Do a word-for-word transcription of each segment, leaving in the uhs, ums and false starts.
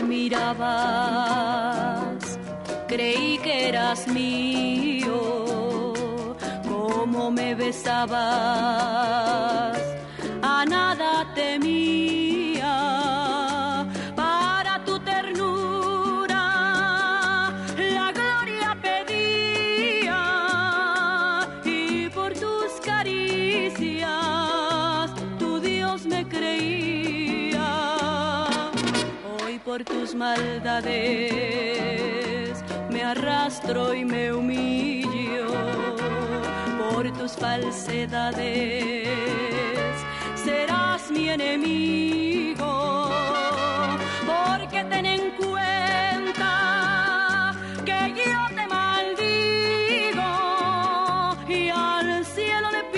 mirabas, creí que eras mío, como me besabas, a nada temía, para tu ternura la gloria pedía, y por tus caricias tu Dios me creía. Hoy por tus maldades me arrastro y me humillo, por tus falsedades serás mi enemigo, porque ten en cuenta que yo te maldigo y al cielo le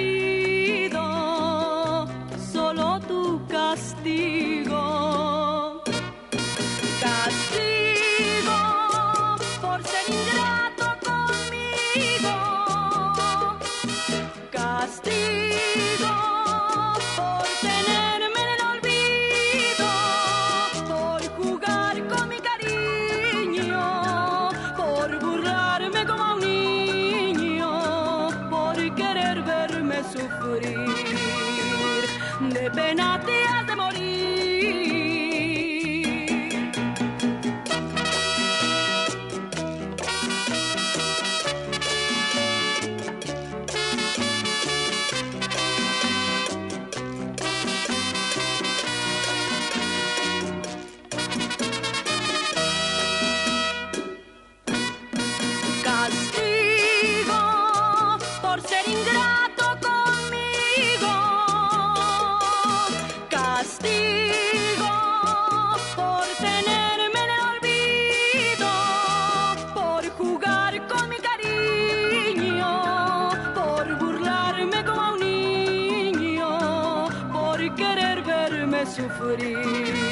pido solo tu castigo. Castigo por ser ingrato conmigo, castigo por tenerme en el olvido, por jugar con mi cariño, por burlarme como un niño, por querer verme sufrir, de pena te has de morir. Castigo por ser ingrato conmigo, castigo por tenerme en el olvido, por jugar con mi cariño, por burlarme como un niño, por querer verme sufrir.